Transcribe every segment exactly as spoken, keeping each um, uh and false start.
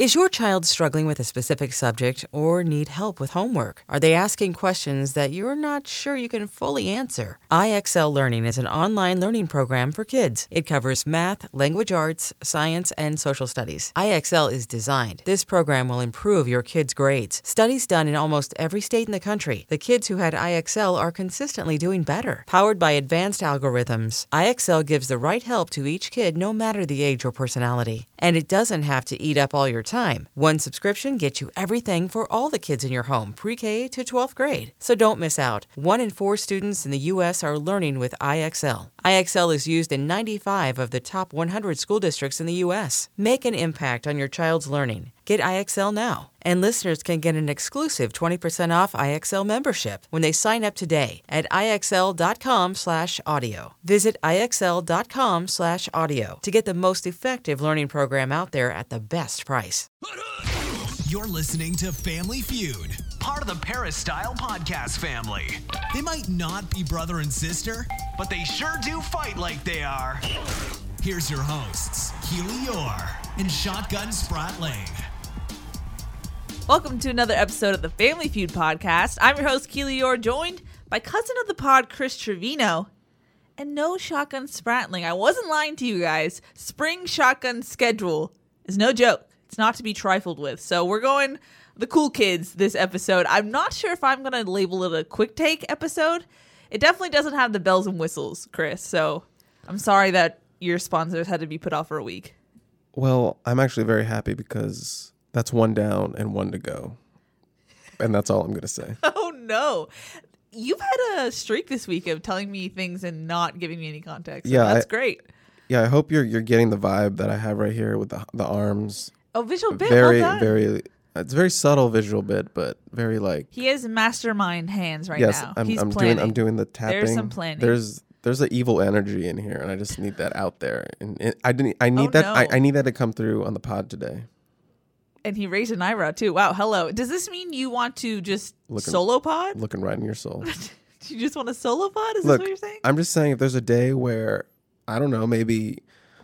Is your child struggling with a specific subject or need help with homework? Are they asking questions that you're not sure you can fully answer? I X L Learning is an online learning program for kids. It covers math, language arts, science, and social studies. I X L is designed. This program will improve your kids' grades. Studies done in almost every state in the country. The kids who had I X L are consistently doing better. Powered by advanced algorithms, I X L gives the right help to each kid no matter the age or personality. And it doesn't have to eat up all your time. One subscription gets you everything for all the kids in your home, pre-K to twelfth grade. So don't miss out. One in four students in the U S are learning with I X L. I X L is used in ninety-five of the top one hundred school districts in the U S. Make an impact on your child's learning. Get I X L now. And listeners can get an exclusive twenty percent off I X L membership when they sign up today at IXL.com slash audio. Visit IXL.com slash audio to get the most effective learning program out there at the best price. You're listening to Family Feud, part of the Paris-style podcast family. They might not be brother and sister, but they sure do fight like they are. Here's your hosts, Keely Orr and Shotgun Spratling. Welcome to another episode of the Family Feud podcast. I'm your host, Keely Orr, joined by cousin of the pod, Chris Trevino, and no Shotgun Spratling. I wasn't lying to you guys. Spring Shotgun schedule is no joke. It's not to be trifled with. So we're going the cool kids this episode. I'm not sure if I'm going to label it a quick take episode. It definitely doesn't have the bells and whistles, Chris. So I'm sorry that your sponsors had to be put off for a week. Well, I'm actually very happy because that's one down and one to go. And that's all I'm going to say. Oh, no. You've had a streak this week of telling me things and not giving me any context. So yeah, that's I, great. Yeah, I hope you're you're getting the vibe that I have right here with the the arms. Oh, visual bit. Very, well very. It's a very subtle visual bit, but very like. He has mastermind hands right yes, now. I'm, He's I'm planning. doing. I'm doing the tapping. There's some planning. There's there's an evil energy in here, and I just need that out there. And it, I didn't. I need oh, that. No. I, I need that to come through on the pod today. And he raised an eyebrow too. Wow. Hello. Does this mean you want to just looking, solo pod? Looking right in your soul. You just want a solo pod? Is Look, this what you're saying? I'm just saying if there's a day where I don't know, maybe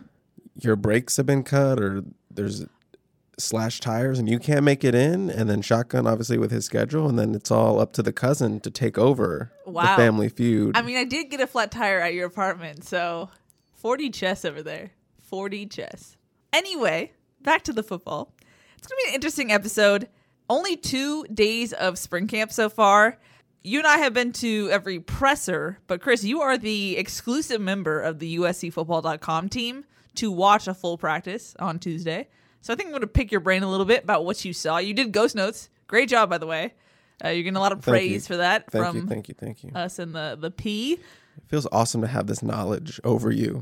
your brakes have been cut or there's slashed tires and you can't make it in, and then Shotgun obviously with his schedule, and then it's all up to the cousin to take over wow. the Family Feud. I mean, I did get a flat tire at your apartment, so forty chess over there. forty chess. Anyway, back to the football. It's going to be an interesting episode. Only two days of spring camp so far. You and I have been to every presser, but Chris, you are the exclusive member of the U S C football dot com team to watch a full practice on Tuesday. So I think I'm going to pick your brain a little bit about what you saw. You did Ghost Notes. Great job, by the way. Uh, you're getting a lot of praise for that thank from you, thank you, thank you. us and the, the P. It feels awesome to have this knowledge over you.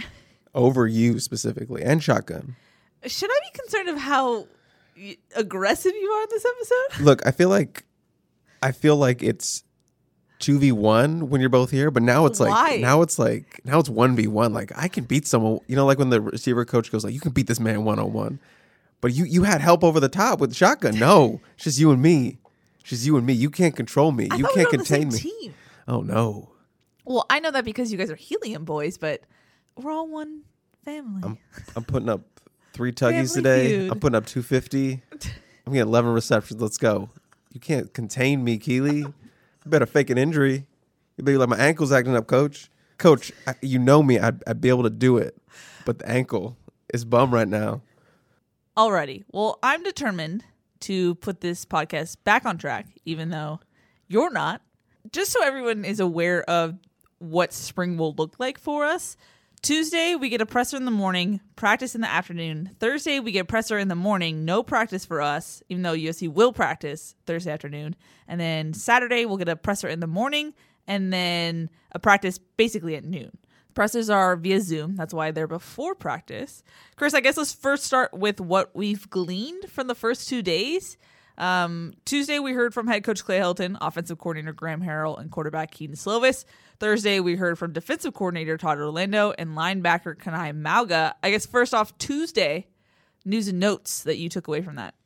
Over you specifically, and Shotgun. Should I be concerned of how aggressive you are in this episode? Look, I feel like I feel like it's two v one when you're both here, but now it's like Why? now it's like now it's one v one. Like I can beat someone, you know, like when the receiver coach goes like, you can beat this man one on one. But you you had help over the top with Shotgun. No, it's just you and me. It's just you and me. You can't control me. I you thought can't we were on contain the me. same team. Oh no. Well, I know that because you guys are Helium boys, but we're all one family. I'm I'm putting up three tuggies Family today. Feud. I'm putting up two fifty. I'm getting eleven receptions. Let's go. You can't contain me, Keely. You better fake an injury. You better like my ankle's acting up, coach. Coach, I, you know me. I'd, I'd be able to do it. But the ankle is bum right now. Alrighty. Well, I'm determined to put this podcast back on track, even though you're not. Just so everyone is aware of what spring will look like for us. Tuesday, we get a presser in the morning, practice in the afternoon. Thursday, we get a presser in the morning, no practice for us, even though U S C will practice Thursday afternoon. And then Saturday, we'll get a presser in the morning, and then a practice basically at noon. Pressers are via Zoom. That's why they're before practice. Chris, I guess let's first start with what we've gleaned from the first two days. Um, Tuesday, we heard from head coach Clay Helton, offensive coordinator Graham Harrell, and quarterback Keaton Slovis. Thursday, we heard from defensive coordinator Todd Orlando and linebacker Kanai Mauga. I guess first off, Tuesday, news and notes that you took away from that.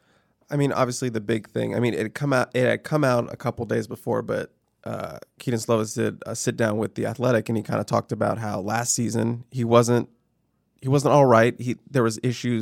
I mean, obviously the big thing. I mean, it had come out. It had come out a couple days before, but uh, Keaton Slovis did a sit down with The Athletic, and he kind of talked about how last season he wasn't he wasn't all right. He there was issues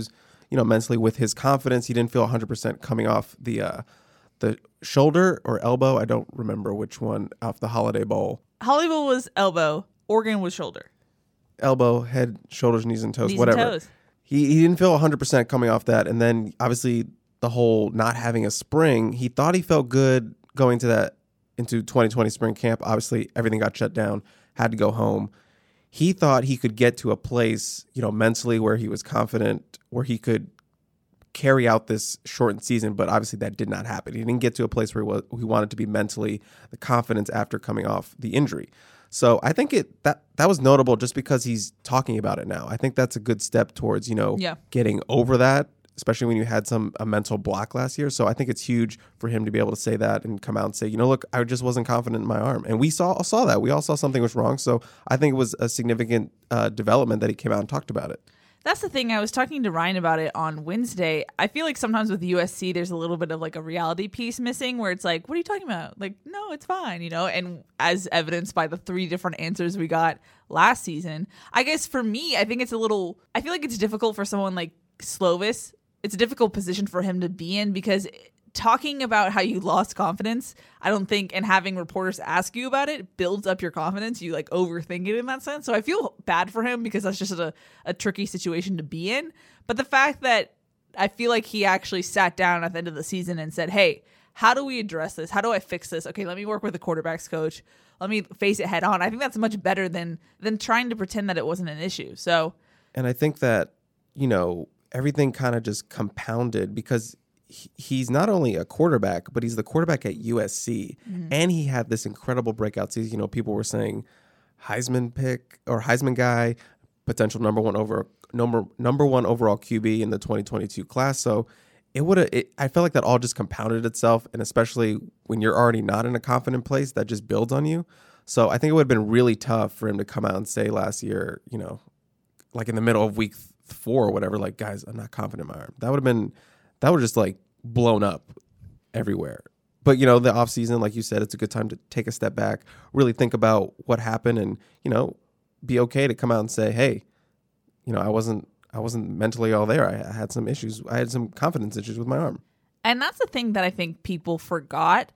you know, mentally with his confidence. He didn't feel one hundred percent coming off the uh, the shoulder or elbow. I don't remember which one off the Holiday Bowl. Holiday Bowl was elbow. Oregon was shoulder. Elbow, head, shoulders, knees, and toes, Knees whatever. and toes. He he didn't feel one hundred percent coming off that. And then obviously the whole not having a spring, he thought he felt good going to that into twenty twenty spring camp. Obviously everything got shut down, had to go home. He thought he could get to a place, you know, mentally where he was confident, where he could carry out this shortened season, but obviously that did not happen. He didn't get to a place where he, was, he wanted to be mentally the confidence after coming off the injury. So I think it that that was notable just because he's talking about it now. I think that's a good step towards, you know, Yeah. getting over that, especially when you had some a mental block last year. So I think it's huge for him to be able to say that and come out and say, you know, look, I just wasn't confident in my arm. And we saw saw that. We all saw something was wrong. So I think it was a significant uh, development that he came out and talked about it. That's the thing. I was talking to Ryan about it on Wednesday. I feel like sometimes with U S C, there's a little bit of like a reality piece missing where it's like, what are you talking about? Like, no, it's fine, you know? And as evidenced by the three different answers we got last season, I guess for me, I think it's a little, I feel like it's difficult for someone like Slovis. It's a difficult position for him to be in because talking about how you lost confidence, I don't think, and having reporters ask you about it builds up your confidence. You like overthink it in that sense. So I feel bad for him because that's just a, a tricky situation to be in. But the fact that I feel like he actually sat down at the end of the season and said, hey, how do we address this? How do I fix this? Okay, let me work with the quarterbacks coach. Let me face it head on. I think that's much better than than trying to pretend that it wasn't an issue. So, and I think that, you know, everything kind of just compounded because he's not only a quarterback, but he's the quarterback at U S C. Mm-hmm. And he had this incredible breakout season. You know, people were saying Heisman pick or Heisman guy, potential number one over number number one overall Q B in the twenty twenty-two class. So it would have, I felt like that all just compounded itself. And especially when you're already not in a confident place, that just builds on you. So I think it would have been really tough for him to come out and say last year, you know, like in the middle of week four or whatever, like, guys, I'm not confident in my arm. That would have been, that would just like blown up everywhere. But, you know, the off season, like you said, it's a good time to take a step back, really think about what happened and, you know, be okay to come out and say, hey, you know, I wasn't, I wasn't mentally all there. I, I had some issues. I had some confidence issues with my arm. And that's the thing that I think people forgot.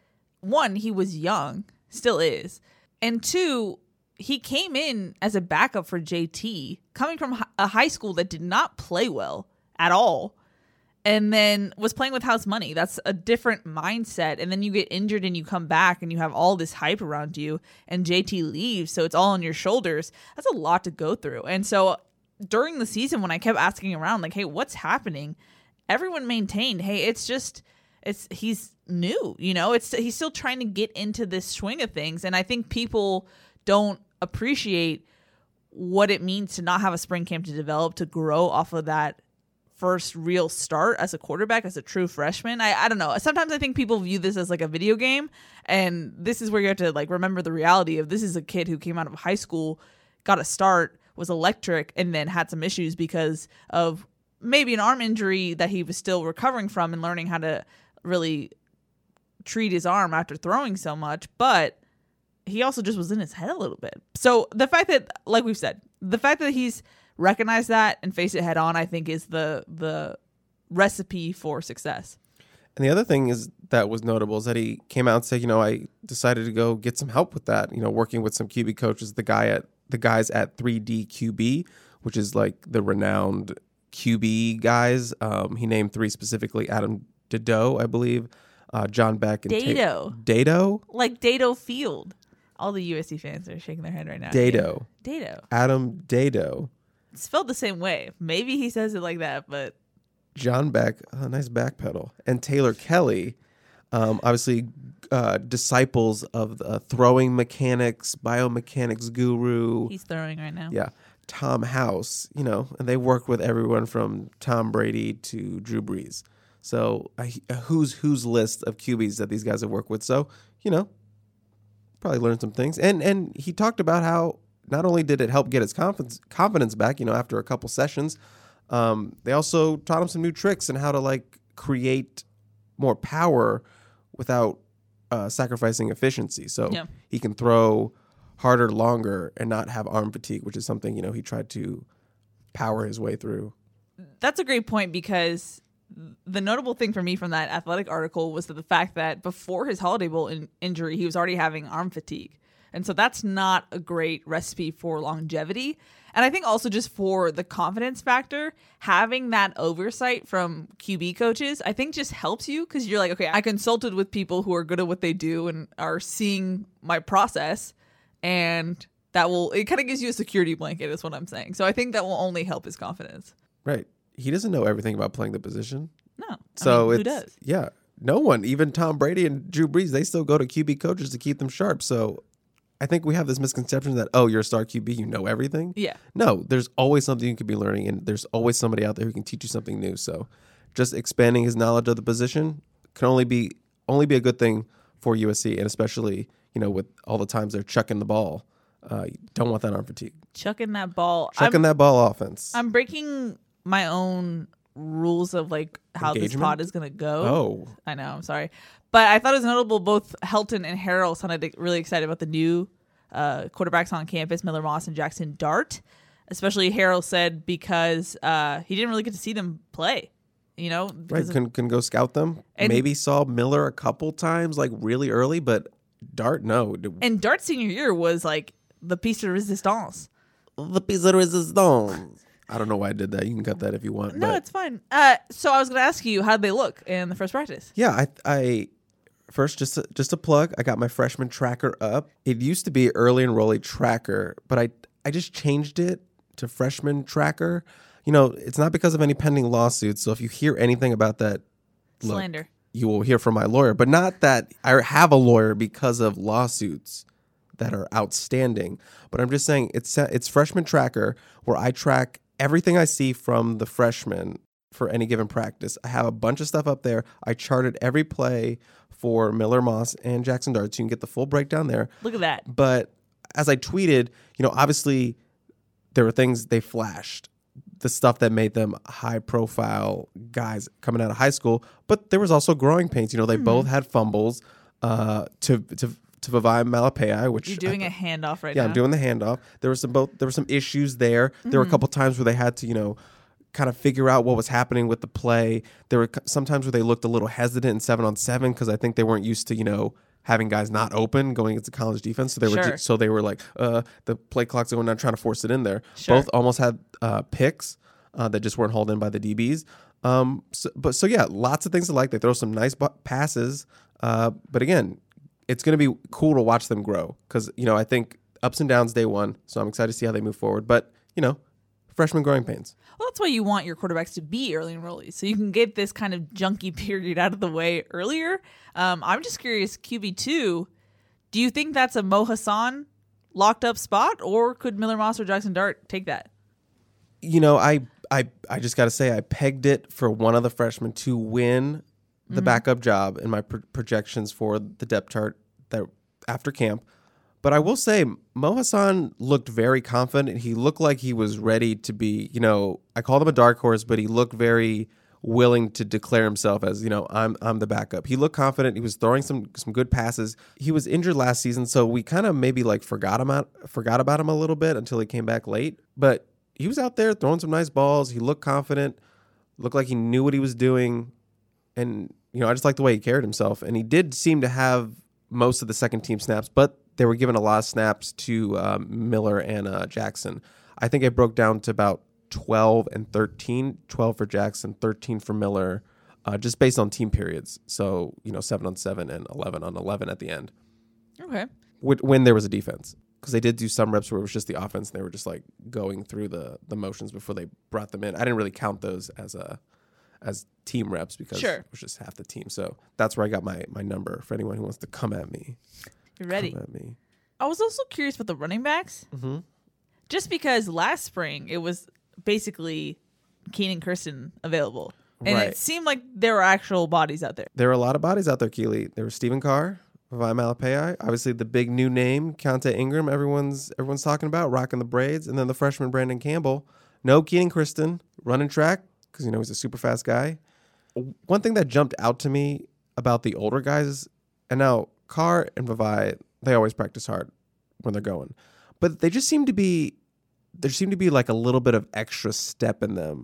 One, he was young, still is. And two, he came in as a backup for J T, coming from a high school that did not play well at all, and then was playing with house money. That's a different mindset. And then you get injured and you come back and you have all this hype around you, and J T leaves, so it's all on your shoulders. That's a lot to go through. And so during the season, when I kept asking around, like, hey, what's happening? Everyone maintained, hey, it's just, it's he's new, you know, it's he's still trying to get into this swing of things. And I think people don't appreciate what it means to not have a spring camp to develop, to grow off of that first real start as a quarterback, as a true freshman. I, I don't know. Sometimes I think people view this as like a video game, and this is where you have to like remember the reality of this is a kid who came out of high school, got a start, was electric, and then had some issues because of maybe an arm injury that he was still recovering from and learning how to really treat his arm after throwing so much. But he also just was in his head a little bit. So the fact that, like we've said, the fact that he's recognized that and faced it head on, I think is the the recipe for success. And the other thing is that was notable is that he came out and said, you know, I decided to go get some help with that, you know, working with some Q B coaches, the guy at the guys at three D Q B, which is like the renowned Q B guys. Um, he named three specifically: Adam Dedeaux, I believe, uh, John Beck, and Dedeaux. Ta- Dedeaux, like Dedeaux Field. All the U S C fans are shaking their head right now. Dedeaux, Dedeaux, Adam Dedeaux. It's spelled the same way. Maybe he says it like that, but John Beck, oh, nice back pedal, and Taylor Kelly, um, obviously uh, disciples of the throwing mechanics, biomechanics guru. He's throwing right now. Yeah. Tom House, you know, and they work with everyone from Tom Brady to Drew Brees. So a, a who's who's list of Q Bs that these guys have worked with. So, you know, probably learned some things. And and he talked about how not only did it help get his confidence confidence back, you know, after a couple sessions, um, they also taught him some new tricks and how to like create more power without uh, sacrificing efficiency. So yeah. he can throw harder, longer, and not have arm fatigue, which is something, you know, he tried to power his way through That's a great point, because the notable thing for me from that Athletic article was that the fact that before his Holiday Bowl in- injury, he was already having arm fatigue. And so that's not a great recipe for longevity. And I think also just for the confidence factor, having that oversight from Q B coaches, I think just helps you, because you're like, okay, I consulted with people who are good at what they do and are seeing my process. And that will, it kind of gives you a security blanket is what I'm saying. So I think that will only help his confidence. Right. He doesn't know everything about playing the position. No. So I mean, who it's, does? Yeah. No one, even Tom Brady and Drew Brees, they still go to Q B coaches to keep them sharp. So I think we have this misconception that, oh, you're a star Q B, you know everything. Yeah. No, there's always something you could be learning, and there's always somebody out there who can teach you something new. So just expanding his knowledge of the position can only be only be a good thing for U S C, and especially, you know, with all the times they're chucking the ball. Uh, you don't want that arm fatigue. Chucking that ball. Chucking I'm, that ball offense. I'm breaking my own rules of like how Engagement? this pod is going to go. Oh. I know. I'm sorry. But I thought it was notable. Both Helton and Harrell sounded really excited about the new uh, quarterbacks on campus, Miller Moss and Jackson Dart. Especially Harrell said because uh, he didn't really get to see them play. You know, Right, can can go scout them. And- Maybe saw Miller a couple times, like really early, but Dart, no. And Dart's senior year was like the piece de resistance. The piece de resistance. I don't know why I did that. You can cut that if you want. No, but it's fine. Uh, so I was going to ask you, how'd they look in the first practice? yeah, I, I first just a, just a plug. I got my freshman tracker up. It used to be early enrollee tracker, but I I just changed it to freshman tracker. You know, it's not because of any pending lawsuits. So if you hear anything about that, look, Slander. you will hear from my lawyer. But not that I have a lawyer because of lawsuits that are outstanding. But I'm just saying it's it's freshman tracker, where I track everything I see from the freshmen for any given practice. I have a bunch of stuff up there. I charted every play for Miller Moss and Jackson Dart, so you can get the full breakdown there. Look at that. But as I tweeted, you know, obviously there were things they flashed, the stuff that made them high profile guys coming out of high school. But there was also growing pains. You know, they mm-hmm. both had fumbles uh, to to to Vavae Malapei, which you're doing I, a handoff right yeah, now. I'm doing the handoff. There were some both. There were some issues there. Mm-hmm. There were a couple times where they had to, you know, kind of figure out what was happening with the play. There were sometimes where they looked a little hesitant in seven on seven because I think they weren't used to, you know, having guys not open going into college defense. So they sure. were just, so they were like, uh, the play clock's going down, trying to force it in there. Sure. Both almost had uh, picks uh, that just weren't hauled in by the D Bs. Um, so, but so yeah, lots of things to like. They throw some nice bu- passes, uh, but again, it's going to be cool to watch them grow because, you know, I think ups and downs day one. So I'm excited to see how they move forward. But, you know, freshman growing pains. Well, that's why you want your quarterbacks to be early enrollees, so you can get this kind of junky period out of the way earlier. Um, I'm just curious, Q B two, do you think that's a Mo Hassan locked up spot, or could Miller Moss or Jackson Dart take that? You know, I I, I just got to say I pegged it for one of the freshmen to win the mm-hmm. backup job in my pro- projections for the depth chart that after camp. But I will say Mo Hassan looked very confident. He looked like he was ready to be, you know, I called him a dark horse, but he looked very willing to declare himself as, you know, I'm I'm the backup. He looked confident. He was throwing some some good passes. He was injured last season, so we kind of maybe like forgot him out, forgot about him a little bit until he came back late. But he was out there throwing some nice balls. He looked confident, looked like he knew what he was doing. And, you know, I just like the way he carried himself. And he did seem to have most of the second team snaps, but they were given a lot of snaps to um, Miller and uh, Jackson. I think it broke down to about twelve and thirteen, twelve for Jackson, thirteen for Miller, uh, just based on team periods. So, you know, seven on seven and eleven on eleven at the end. Okay. When there was a defense. Because they did do some reps where it was just the offense and they were just like going through the, the motions before they brought them in. I didn't really count those as a as team reps because sure. it was just half the team. So that's where I got my, my number for anyone who wants to come at me. You're ready. Come at me. I was also curious about the running backs. Mm-hmm. Just because last spring it was basically Keenan Kirsten available. And right. it seemed like there were actual bodies out there. There were a lot of bodies out there, Keely. There was Stephen Carr, Vavae Malapei, obviously the big new name, Keontae Ingram, everyone's everyone's talking about, rocking the braids, and then the freshman Brandon Campbell. No Keenan Kirsten, running track, because, you know, he's a super fast guy. One thing that jumped out to me about the older guys, and now Carr and Vavae, they always practice hard when they're going. But they just seem to be, there seemed to be like a little bit of extra step in them. Hmm.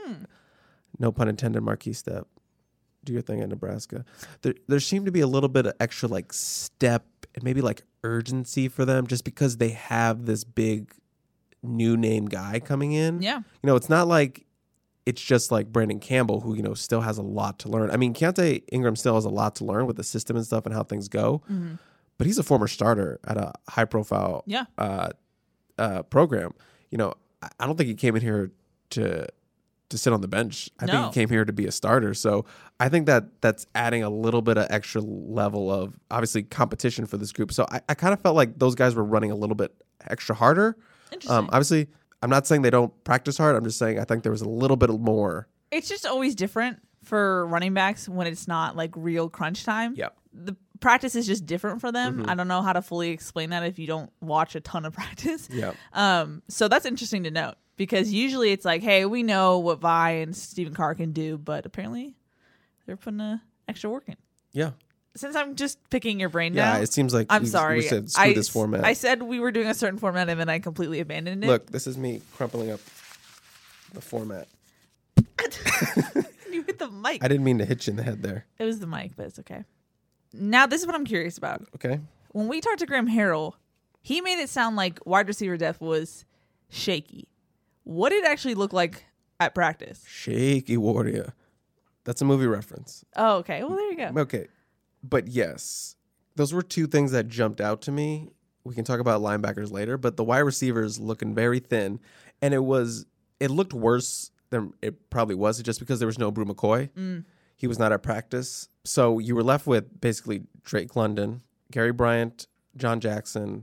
Hmm. No pun intended, Marquis Step. Do your thing at Nebraska. There, there seemed to be a little bit of extra like step and maybe like urgency for them just because they have this big new name guy coming in. Yeah. You know, it's not like it's just like Brandon Campbell, who, you know, still has a lot to learn. I mean, Keontae Ingram still has a lot to learn with the system and stuff and how things go. Mm-hmm. But he's a former starter at a high profile Yeah. uh, uh, program. You know, I, I don't think he came in here to to sit on the bench. I No. think he came here to be a starter. So I think that that's adding a little bit of extra level of obviously competition for this group. So I, I kind of felt like those guys were running a little bit extra harder. Interesting. Um, obviously, I'm not saying they don't practice hard. I'm just saying I think there was a little bit more. It's just always different for running backs when it's not like real crunch time. Yep. The practice is just different for them. Mm-hmm. I don't know how to fully explain that if you don't watch a ton of practice. Yep. Um, so that's interesting to note because usually it's like, hey, we know what Vi and Stephen Carr can do, but apparently they're putting uh, extra work in. Yeah. Since I'm just picking your brain Yeah, now, it seems like I'm we- sorry. we said screw I, this format. I said we were doing a certain format and then I completely abandoned it. Look, this is me crumpling up the format. You hit the mic. I didn't mean to hit you in the head there. It was the mic, but it's okay. Now, this is what I'm curious about. Okay. When we talked to Graham Harrell, he made it sound like wide receiver depth was shaky. What did it actually look like at practice? Shaky Warrior. That's a movie reference. Oh, okay. Well, there you go. Okay. But yes, those were two things that jumped out to me. We can talk about linebackers later, but the wide receivers looking very thin. And it was, it looked worse than it probably was just because there was no Brew McCoy. Mm. He was not at practice. So you were left with basically Drake London, Gary Bryant, John Jackson,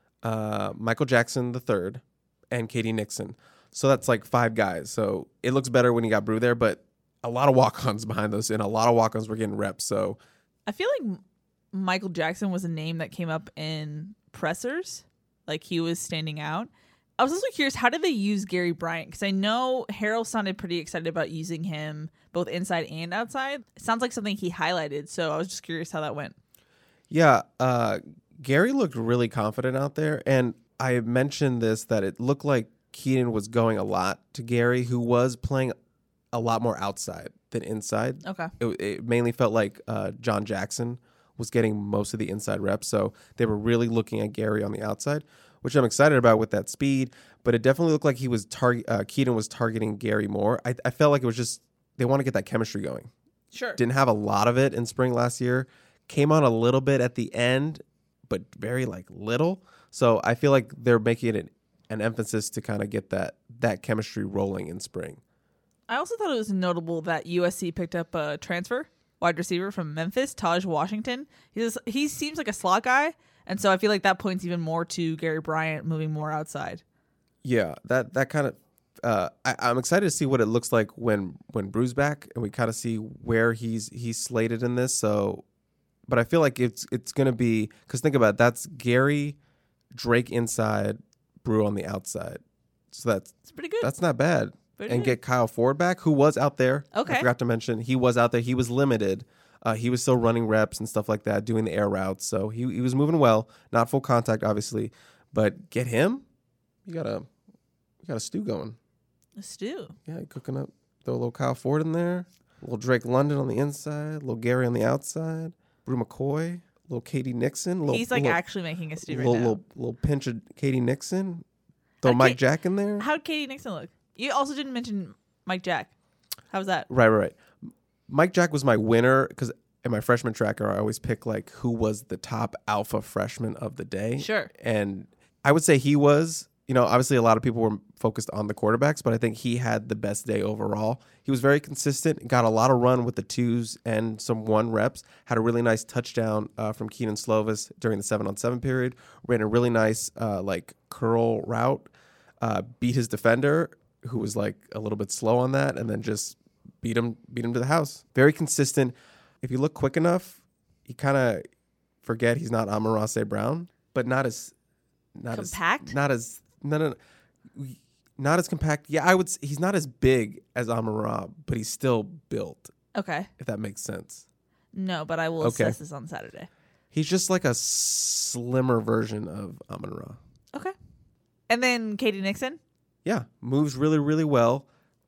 uh, Michael Jackson the third, and Katie Nixon. So that's like five guys. So it looks better when you got Brew there, but a lot of walk-ons behind those, and a lot of walk-ons were getting reps. So I feel like Michael Jackson was a name that came up in pressers. Like he was standing out. I was also curious, how did they use Gary Bryant? Because I know Harrell sounded pretty excited about using him both inside and outside. It sounds like something he highlighted. So I was just curious how that went. yeah, uh, Gary looked really confident out there. And I mentioned this, that it looked like Keenan was going a lot to Gary, who was playing a lot more outside than inside. Okay. It, it mainly felt like uh, John Jackson was getting most of the inside reps. So they were really looking at Gary on the outside, which I'm excited about with that speed. But it definitely looked like he was target. Uh, Keaton was targeting Gary more. I, I felt like it was just they want to get that chemistry going. Sure. Didn't have a lot of it in spring last year. Came on a little bit at the end, but very like little. So I feel like they're making it an emphasis to kind of get that that chemistry rolling in spring. I also thought it was notable that U S C picked up a transfer wide receiver from Memphis, Taj Washington. He's he seems like a slot guy, and so I feel like that points even more to Gary Bryant moving more outside. Yeah, that that kind of. Uh, I, I'm excited to see what it looks like when when Brew's back, and we kind of see where he's he's slated in this. So, but I feel like it's it's gonna be because think about it, that's Gary, Drake inside, Brew on the outside. So that's It's pretty good. that's not bad. Pretty and good. get Kyle Ford back, who was out there. Okay. I forgot to mention he was out there. He was limited. Uh, he was still running reps and stuff like that, doing the air routes. So he he was moving well. Not full contact, obviously, but get him. You got a you got a stew going. A stew. Yeah, you're cooking up. Throw a little Kyle Ford in there. A little Drake London on the inside. A little Gary on the outside. Brew McCoy. A little Katie Nixon. A little, He's like little, actually making a stew right little, now. little, little pinch of Katie Nixon. Throw How'd Mike Kate- Jack in there. How'd Katie Nixon look? You also didn't mention Mike Jack. How was that? Right, right, right. Mike Jack was my winner because in my freshman tracker, I always pick like who was the top alpha freshman of the day. Sure. And I would say he was, you know, obviously a lot of people were focused on the quarterbacks, but I think he had the best day overall. He was very consistent, got a lot of run with the twos and some one reps, had a really nice touchdown uh, from Keenan Slovis during the seven on seven period, ran a really nice uh, like curl route, uh, beat his defender, who was like a little bit slow on that, and then just beat him beat him to the house. Very consistent. If you look quick enough, you kind of forget he's not Amon-Ra Saint Brown, but not as not Compact? as not as no, no, no, not as compact. Yeah, I would. s- He's not as big as Amon-Ra, but he's still built. Okay. If that makes sense. No, but I will Okay. assess this on Saturday. He's just like a slimmer version of Amon-Ra. Okay. And then Katie Nixon. Yeah, moves really, really well.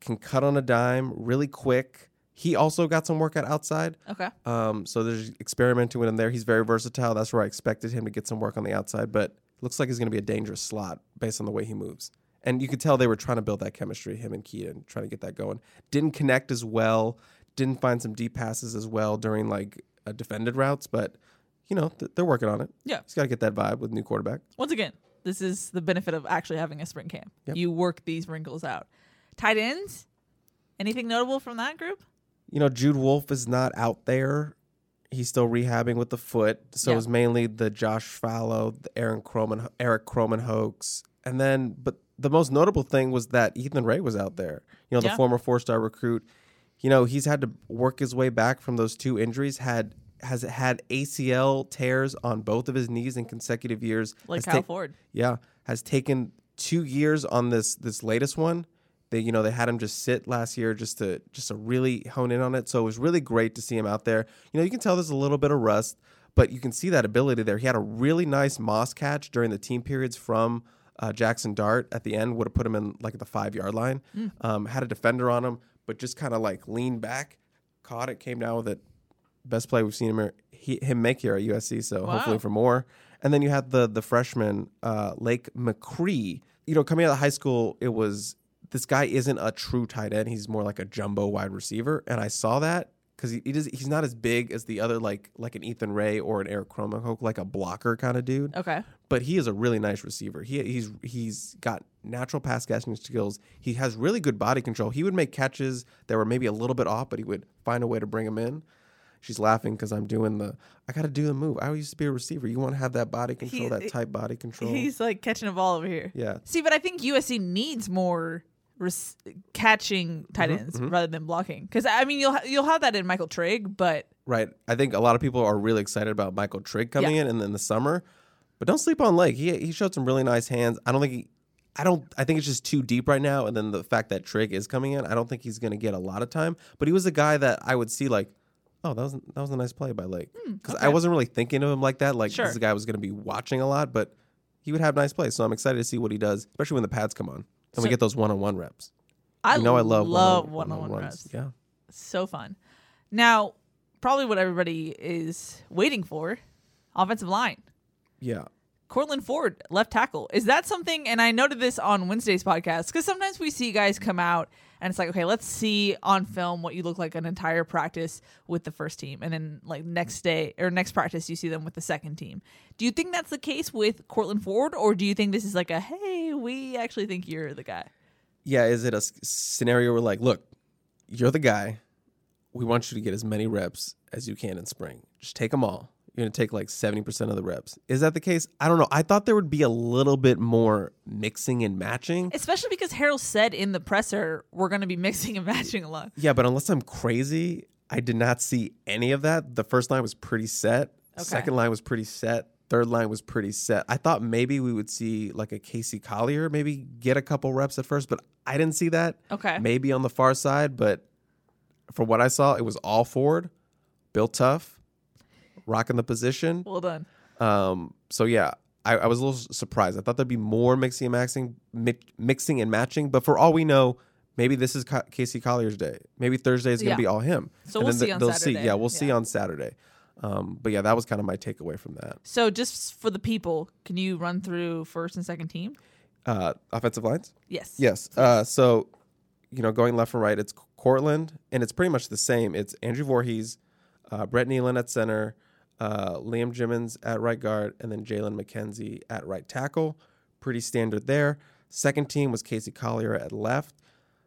can cut on a dime, really quick. He also got some work at outside. Okay. Um, so there's experimenting with him there. He's very versatile. That's where I expected him to get some work on the outside, but looks like he's going to be a dangerous slot based on the way he moves. And you could tell they were trying to build that chemistry, him and Keaton, trying to get that going. Didn't connect as well. Didn't find some deep passes as well during like uh, defended routes, but you know th- they're working on it. Yeah. He's got to get that vibe with new quarterback. Once again, this is the benefit of actually having a spring camp. Yep. You work these wrinkles out. Tight ends? Anything notable from that group? You know, Jude Wolf is not out there. He's still rehabbing with the foot. So Yeah. it was mainly the Josh Fallow, the Aaron Croman, Eric Croman hoax. And then, but the most notable thing was that Ethan Ray was out there. You know, the Yeah. former four-star recruit. You know, he's had to work his way back from those two injuries. Had has had A C L tears on both of his knees in consecutive years. Like Has Kyle ta- Ford. Yeah, has taken two years on this this latest one. They, you know, they had him just sit last year just to just to really hone in on it. So it was really great to see him out there. You know, you can tell there's a little bit of rust, but you can see that ability there. He had a really nice Moss catch during the team periods from uh, Jackson Dart at the end. Would have put him in like at the five yard line. Mm. Um, had a defender on him, but just kind of like leaned back, caught it, came down with it. Best play we've seen him he, him make here at U S C. So Wow. hopefully for more. And then you had the the freshman uh, Lake McCree. You know, coming out of high school, it was. This guy isn't a true tight end. He's more like a jumbo wide receiver. And I saw that because he, he does, he's not as big as the other, like like an Ethan Ray or an Eric Croman, like a blocker kind of dude. Okay. But he is a really nice receiver. He He's he's got natural pass catching skills. He has really good body control. He would make catches that were maybe a little bit off, but he would find a way to bring them in. She's laughing because I'm doing the, I got to do the move. I used to be a receiver. You want to have that body control, He- that tight body control. He's like catching a ball over here. Yeah. See, but I think U S C needs more res- catching tight Mm-hmm, ends rather than blocking. Because I mean, you'll ha- you'll have that in Michael Trigg, but Right. I think a lot of people are really excited about Michael Trigg coming Yeah. in and in the summer. But don't sleep on Lake. He he showed some really nice hands. I don't think he I don't I think it's just too deep right now. And then the fact that Trigg is coming in, I don't think he's gonna get a lot of time. But he was a guy that I would see like, oh, that was that was a nice play by Lake. Because I wasn't really thinking of him like that. Like Sure. this is a guy I was gonna be watching a lot, but he would have nice plays. So I'm excited to see what he does, especially when the pads come on. And So- we get those one on one reps. I You know I love love one on one-on-one ones. reps. Yeah. So fun. Now, probably what everybody is waiting for, offensive line. Yeah. Cortland Ford, left tackle. Is that something, and I noted this on Wednesday's podcast, because sometimes we see guys come out and it's like, okay, let's see on film what you look like an entire practice with the first team. And then like next day or next practice, you see them with the second team. Do you think that's the case with Cortland Ford, or do you think this is like a, hey, we actually think you're the guy? Yeah, is it a s- scenario where like, look, you're the guy. We want you to get as many reps as you can in spring. Just take them all. You're going to take like seventy percent of the reps. Is that the case? I don't know. I thought there would be a little bit more mixing and matching. Especially because Harold said in the presser, we're going to be mixing and matching a lot. Yeah, but unless I'm crazy, I did not see any of that. The first line was pretty set. Okay. Second line was pretty set. Third line was pretty set. I thought maybe we would see like a Casey Collier maybe get a couple reps at first, but I didn't see that. Okay. Maybe on the far side, but for what I saw, it was all Ford, built tough, rocking the position. Well done. Um, so yeah, I, I was a little surprised. I thought there'd be more mixing and matching, mi- mixing and matching. But for all we know, maybe this is Ca- Casey Collier's day. Maybe Thursday is going to Yeah. be all him. So And we'll then see th- on they'll Saturday. See. Yeah, we'll see Yeah. on Saturday. Um, but yeah, that was kind of my takeaway from that. So just for the people, can you run through first and second team? Uh, offensive lines. Yes. Yes. Uh, so, you know, going left and right, it's Cortland, and it's pretty much the same. It's Andrew Voorhees, uh, Brett Nealon at center, uh, Liam Jimmons at right guard, and then Jalen McKenzie at right tackle. Pretty standard there. Second team was Casey Collier at left,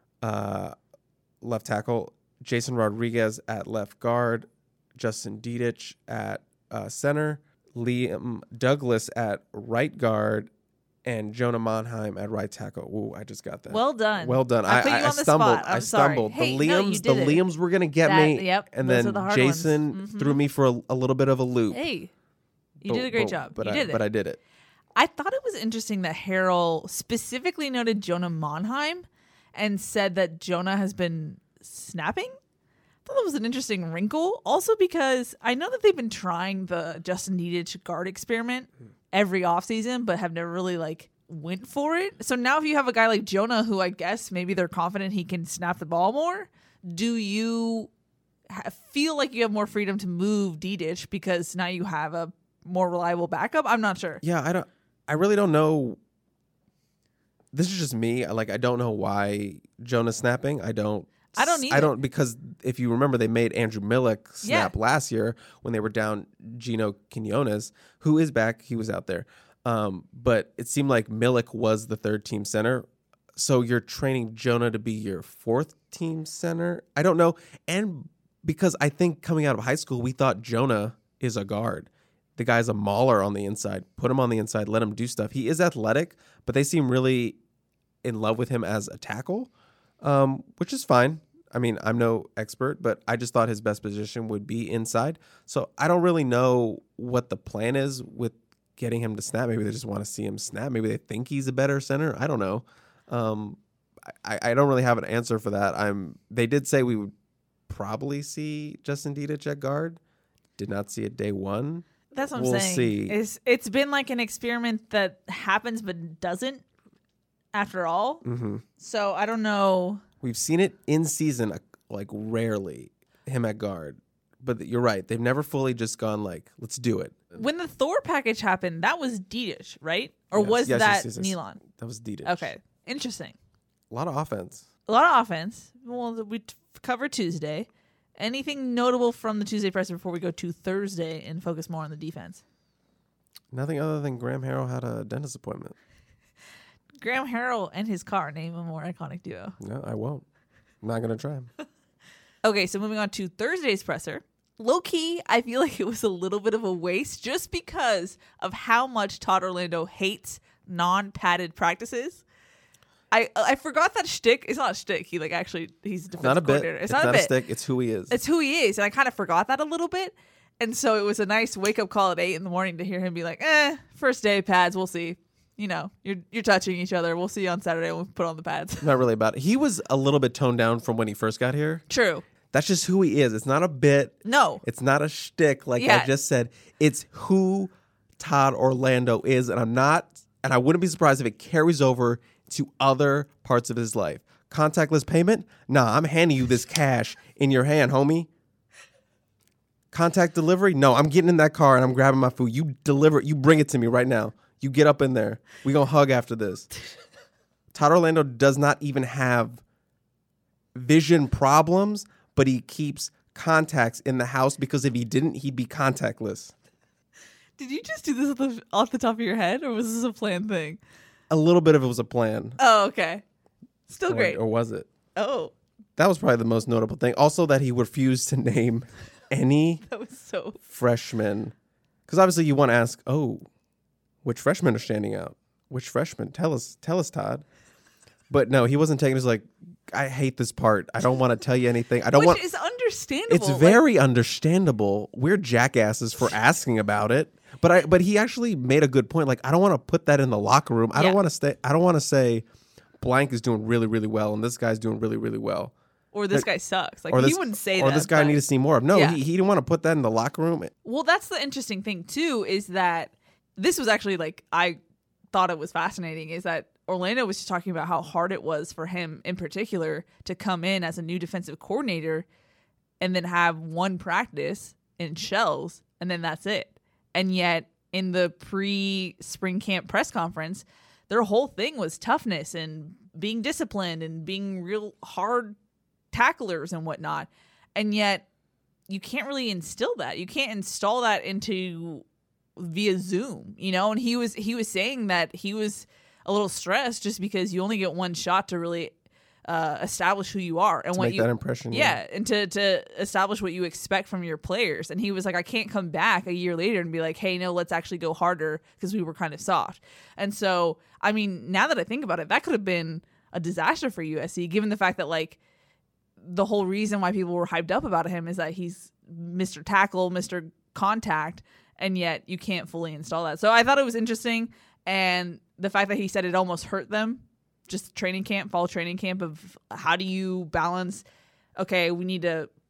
uh, left tackle, Jason Rodriguez at left guard, Justin Dedich at uh, center, Liam Douglas at right guard, and Jonah Monheim at right tackle. Ooh, I just got that. Well done. Well done. I I, put I, you I on the stumbled. spot. I'm I sorry. stumbled. Hey, the no, Liams, you the did it. Liams were gonna get That- me. yep, and those then are the hard Jason ones. Mhm. threw me for a, a little bit of a loop. Hey, you But- did a great but- job. But you I, did it. But I did it. I thought it was interesting that Harold specifically noted Jonah Monheim and said that Jonah has been snapping. I thought that was an interesting wrinkle. Also because I know that they've been trying the Justin Dedich guard experiment every offseason, but have never really like went for it. So now if you have a guy like Jonah, who I guess maybe they're confident he can snap the ball more, do you ha- feel like you have more freedom to move Didic because now you have a more reliable backup? I'm not sure. Yeah, I don't. I really don't know. This is just me. Like, I don't know why Jonah's snapping. I don't. I don't either. I don't, because if you remember, they made Andrew Millick snap Yeah. last year when they were down Gino Quinones, who is back. He was out there. Um, but it seemed like Millick was the third team center. So you're training Jonah to be your fourth team center? I don't know. And because I think coming out of high school, we thought Jonah is a guard. The guy's a mauler on the inside. Put him on the inside. Let him do stuff. He is athletic, but they seem really in love with him as a tackle, um, which is fine. I mean, I'm no expert, but I just thought his best position would be inside. So I don't really know what the plan is with getting him to snap. Maybe they just want to see him snap. Maybe they think he's a better center. I don't know. Um, I, I don't really have an answer for that. I'm. They did say we would probably see Justin Didic at guard. Did not see it day one. That's what We'll I'm saying. see. It's, it's been like an experiment that happens but doesn't after all. Mm-hmm. So I don't know. We've seen it in season, uh, like rarely, him at guard. But you're right. They've never fully just gone like, let's do it. When the Thor package happened, that was Didic, right? Or Yes, was yes, that yes, yes, yes. Milan? That was Didic. Okay. Interesting. A lot of offense. A lot of offense. Well, we t- covered Tuesday. Anything notable from the Tuesday presser before we go to Thursday and focus more on the defense? Nothing other than Graham Harrell had a dentist appointment. Graham Harrell and his car name a more iconic duo. No, I won't. I'm not going to try. Okay, so moving on to Thursday's presser. Low key, I feel like it was a little bit of a waste just because of how much Todd Orlando hates non-padded practices. I I forgot that shtick. It's not a shtick. He like actually he's a defensive Not a bit. coordinator. It's, It's, not, not a a bit. stick. It's who he is. It's who he is, and I kind of forgot that a little bit. And so it was a nice wake up call at eight in the morning to hear him be like, "Eh, first day pads. We'll see. You know, you're you're touching each other. We'll see you on Saturday when we put on the pads." Not really about it. He was a little bit toned down from when he first got here. True. That's just who he is. It's not a bit. No. It's not a shtick like Yeah. I just said. It's who Todd Orlando is, and I'm not, and I wouldn't be surprised if it carries over to other parts of his life. Contactless payment? Nah, I'm handing you this cash in your hand, homie. Contact delivery? No, I'm getting in that car and I'm grabbing my food. You deliver it. You bring it to me right now. You get up in there. We gonna hug after this. Todd Orlando does not even have vision problems, but he keeps contacts in the house because if he didn't, he'd be contactless. Did you just do this off the, off the top of your head, or was this a planned thing? A little bit of it was a plan. Oh, okay. Still Or- great. Or was it? Oh, That was probably the most notable thing. Also that he refused to name any that was so. freshmen. Because obviously you want to ask, oh, which freshmen are standing out? Which freshmen? Tell us, tell us, Todd. But no, he wasn't taking it. He's like, I hate this part. I don't want to tell you anything. I don't Which want. is understandable. It's Like, very understandable. We're jackasses for asking about it. But I but he actually made a good point. Like, I don't want to put that in the locker room. I Yeah. don't want to stay I don't want to say blank is doing really, really well and this guy's doing really, really well. or this Like- guy sucks. Like Or he this, wouldn't say or that. this guy but- need to see more of. No, Yeah. he, he didn't want to put that in the locker room. Well, that's the interesting thing too, is that this was actually like I thought it was fascinating, is that Orlando was just talking about how hard it was for him in particular to come in as a new defensive coordinator and then have one practice in shells and then that's it. And yet in the pre-spring camp press conference, their whole thing was toughness and being disciplined and being real hard tacklers and whatnot. And yet you can't really instill that. You can't install that into via Zoom, you know? And he was he was saying that he was a little stressed just because you only get one shot to really uh, establish who you are and To what make you that impression, Yeah, yeah. and to to establish what you expect from your players. And he was like, I can't come back a year later and be like, hey, no, let's actually go harder because we were kind of soft. And so, I mean, now that I think about it, that could have been a disaster for U S C, given the fact that like the whole reason why people were hyped up about him is that he's Mister Tackle, Mister Contact, and yet you can't fully install that. So I thought it was interesting, and the fact that he said it almost hurt them, just training camp, fall training camp, of how do you balance, okay, we need to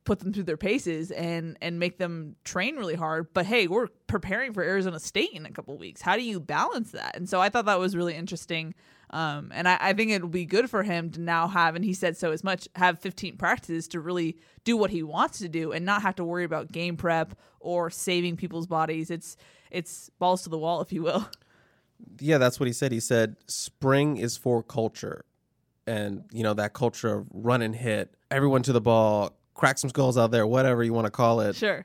put them through their paces and and make them train really hard. But hey, we're preparing for Arizona State in a couple of weeks. How do you balance that? And so I thought that was really interesting. Um, and I, I think it'll be good for him to now have, and he said so as much, have fifteen practices to really do what he wants to do and not have to worry about game prep or saving people's bodies. It's it's balls to the wall, if you will. Yeah, that's what he said. He said spring is for culture. And, you know, that culture of run and hit, everyone to the ball, crack some skulls out there, whatever you want to call it. Sure.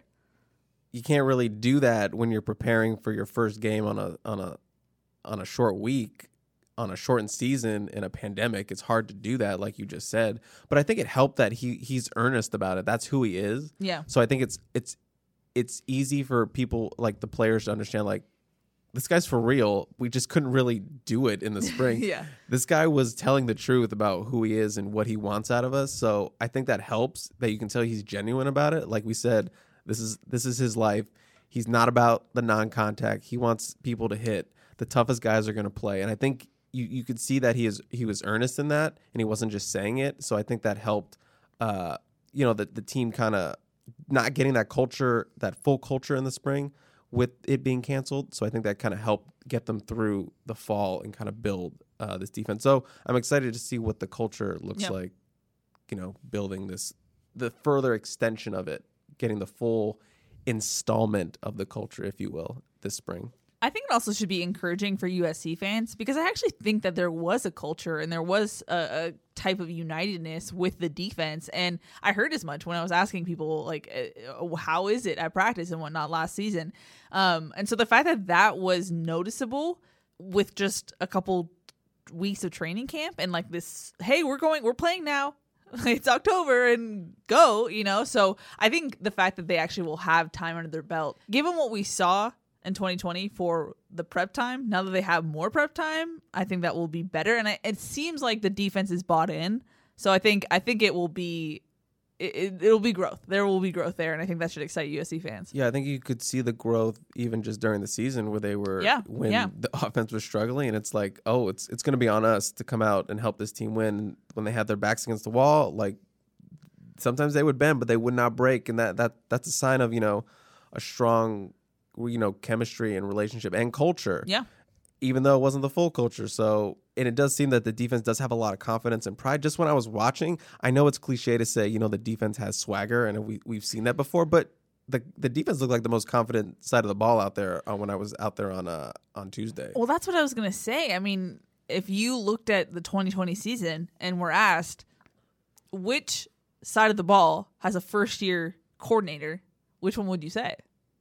You can't really do that when you're preparing for your first game on a on a on a short week, on a shortened season in a pandemic. It's hard to do that, like you just said. But I think it helped that he he's earnest about it. That's who he is. Yeah. So I think it's it's it's easy for people, like the players, to understand, like, this guy's for real. We just couldn't really do it in the spring. Yeah. This guy was telling the truth about who he is and what he wants out of us. So I think that helps, that you can tell he's genuine about it. Like we said, this is this is his life. He's not about the non-contact. He wants people to hit. The toughest guys are going to play. And I think you, you could see that he is he was earnest in that, and he wasn't just saying it. So I think that helped, uh, you know, the, the team kind of not getting that culture, that full culture in the spring, with it being canceled. So I think that kind of helped get them through the fall and kind of build uh, this defense. So I'm excited to see what the culture looks Yep. like, you know, building this, the further extension of it, getting the full installment of the culture, if you will, this spring. I think it also should be encouraging for U S C fans, because I actually think that there was a culture and there was a, a type of unitedness with the defense. And I heard as much when I was asking people, like, uh, how is it at practice and whatnot last season? Um, and so the fact that that was noticeable with just a couple weeks of training camp and like this, hey, we're going, we're playing now. It's October and go, you know? So I think the fact that they actually will have time under their belt, given what we saw in twenty twenty for the prep time, now that they have more prep time, I think that will be better. And I, it seems like the defense is bought in. So I think I think it will be it, it, it'll be growth. There will be growth there, and I think that should excite U S C fans. Yeah, I think you could see the growth even just during the season where they were Yeah, when yeah. the offense was struggling, and it's like, oh, it's it's going to be on us to come out and help this team win. When they had their backs against the wall, like sometimes they would bend, but they would not break, and that that that's a sign of, you know, a strong, you know, chemistry and relationship and culture. Yeah. Even though it wasn't the full culture. So, and it does seem that the defense does have a lot of confidence and pride. Just when I was watching, I know it's cliche to say, you know, the defense has swagger, and we, we've seen that before, but the the defense looked like the most confident side of the ball out there uh, when I was out there on uh, on Tuesday. Well, that's what I was going to say. I mean, if you looked at the twenty twenty season and were asked which side of the ball has a first-year coordinator, which one would you say?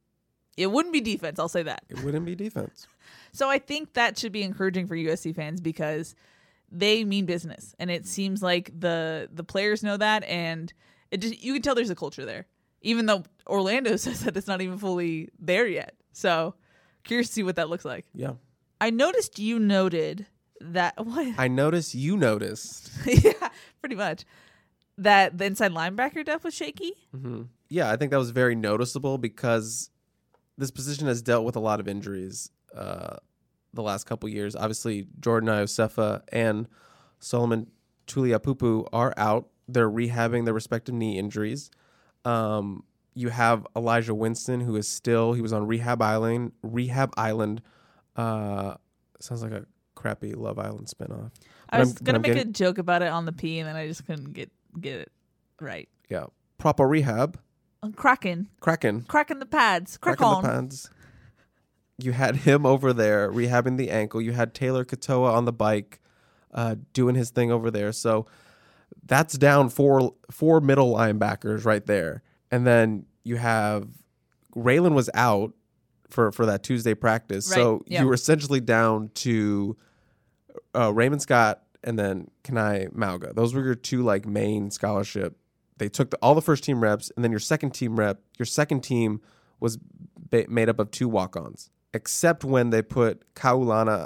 It wouldn't be defense, I'll say that. It wouldn't be defense. So I think that should be encouraging for U S C fans, because they mean business, and it seems like the the players know that, and it just, you can tell there's a culture there, even though Orlando says that it's not even fully there yet. So curious to see what that looks like. Yeah. I noticed you noted that what? I noticed you noticed. Yeah, pretty much that the inside linebacker depth was shaky. Mm-hmm. Yeah, I think that was very noticeable because this position has dealt with a lot of injuries uh, the last couple years. Obviously, Jordan Iosefa and Solomon Tuliapupu are out. They're rehabbing their respective knee injuries. Um, you have Elijah Winston, who is still, he was on Rehab Island. Rehab Island uh, sounds like a crappy Love Island spinoff. I was I'm- gonna I'm make getting- a joke about it on the P, and then I just couldn't get get it right. Yeah. Proper Rehab. Kraken, Kraken. cracking the pads, crack Cracking on. the pads. You had him over there rehabbing the ankle. You had Taylor Katoa on the bike uh, doing his thing over there. So that's down four four middle linebackers right there. And then you have Raylan was out for, for that Tuesday practice. Right, So yeah. you were essentially down to uh, Raymond Scott and then Kenai Mauga. Those were your two like main scholarship. They took the, all the first team reps, and then your second team rep, your second team was ba- made up of two walk-ons, except when they put Kaulana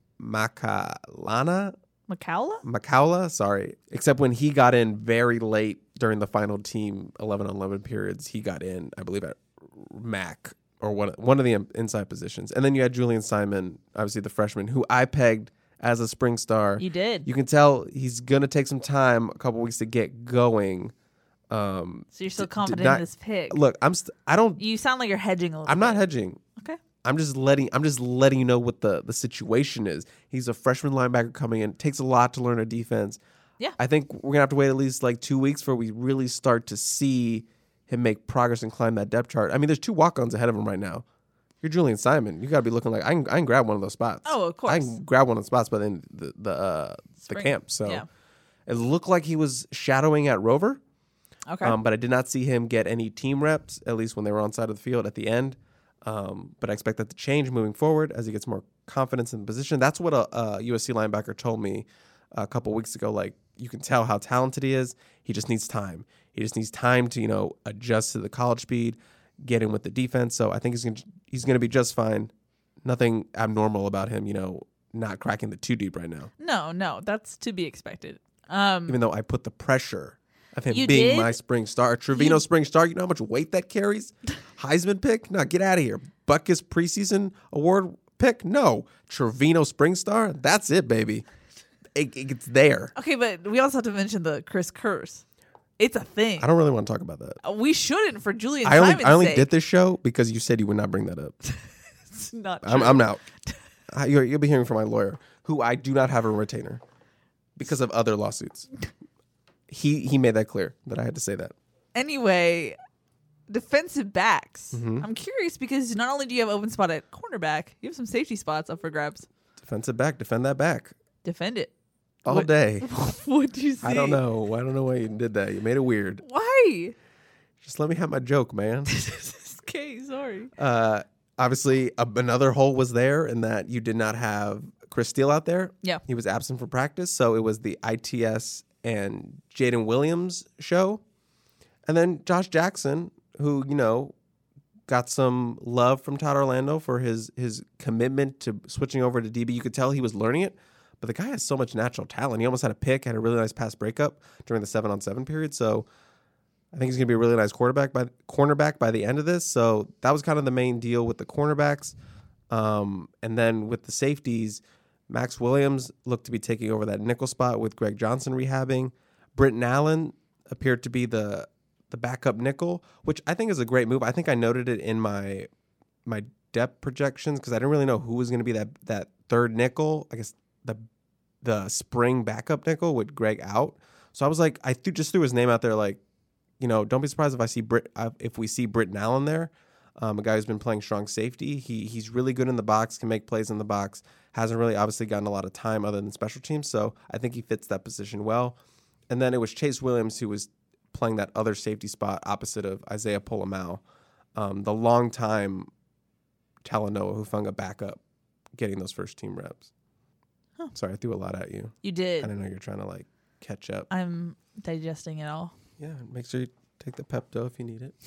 Makalana, Macaula? Makaula, sorry, except when he got in very late during the final team eleven on eleven periods. He got in, I believe, at Mac or one, one of the inside positions. And then you had Julian Simon, obviously the freshman, who I pegged as a spring star. You did. You can tell he's going to take some time, a couple weeks to get going. Um, So you're still d- did confident not- in this pick. Look, I'm. St- I don't. You sound like you're hedging a little I'm not bit. hedging. Okay. I'm just letting. I'm just letting you know what the the situation is. He's a freshman linebacker coming in. It takes a lot to learn a defense. Yeah. I think we're gonna have to wait at least like two weeks before we really start to see him make progress and climb that depth chart. I mean, there's two walk-ons ahead of him right now. You're Julian Simon. You got to be looking like I can. I can grab one of those spots. Oh, of course. I can grab one of the spots by the end of the the, uh, the Spring. camp. So Yeah. it looked like he was shadowing at Rover. Okay. Um, but I did not see him get any team reps, at least when they were on side of the field at the end. Um, but I expect that to change moving forward as he gets more confidence in the position. That's what a, a U S C linebacker told me a couple weeks ago. Like, you can tell how talented he is. He just needs time. He just needs time to, you know, adjust to the college speed, get in with the defense. So I think he's gonna, he's going to be just fine. Nothing abnormal about him, you know, not cracking the two deep right now. no, no, that's to be expected. Um, Even though I put the pressure of him You being did? my spring star. Trevino spring star, you know how much weight that carries? Heisman pick? No, get out of here. Butkus preseason award pick? No. Trevino spring star? That's it, baby. It, it, it's there. okay, but we also have to mention the Chris curse. It's a thing. I don't really want to talk about that. Uh, We shouldn't for Julian I only Simon's I only sake. did this show because you said you would not bring that up. It's not I'm, true. I'm out. I- You'll, you'll be hearing from my lawyer, who I do not have a retainer because of other lawsuits. He he made that clear that I had to say that. Anyway, defensive backs. Mm-hmm. I'm curious because not only do you have open spot at cornerback, you have some safety spots up for grabs. Defensive back, defend that back Defend it. all What- day. What do you see? I don't know. I don't know why you did that. You made it weird. Why? Just let me have my joke, man. Okay, sorry. Uh, obviously, a, another hole was there in that you did not have Chris Steele out there. Yeah. He was absent from practice, so it was the I T S and Jaden Williams show. And then Josh Jackson, who, you know, got some love from Todd Orlando for his his commitment to switching over to D B. You could tell he was learning it, but the guy has so much natural talent. He almost had a pick, had a really nice pass breakup during the seven on seven period. So I think he's going to be a really nice quarterback by cornerback by the end of this. So that was kind of the main deal with the cornerbacks. Um, and then with the safeties, Max Williams looked to be taking over that nickel spot with Greg Johnson rehabbing. Britton Allen appeared to be the the backup nickel, which I think is a great move. I think I noted it in my my depth projections because I didn't really know who was going to be that that third nickel. I guess the the spring backup nickel with Greg out. So I was like, I th- just threw his name out there, like, you know, don't be surprised if I see Brit uh, if we see Britton Allen there, um, a guy who's been playing strong safety. He he's really good in the box, can make plays in the box. Hasn't really obviously gotten a lot of time other than special teams, so I think he fits that position well. And then it was Chase Williams who was playing that other safety spot opposite of Isaiah Polamau, um, the longtime Talanoa Hufanga backup, getting those first team reps. Huh. Sorry, I threw a lot at you. You I did. didn't know you're trying to like catch up. I'm digesting it all. Yeah, make sure you take the Pepto if you need it.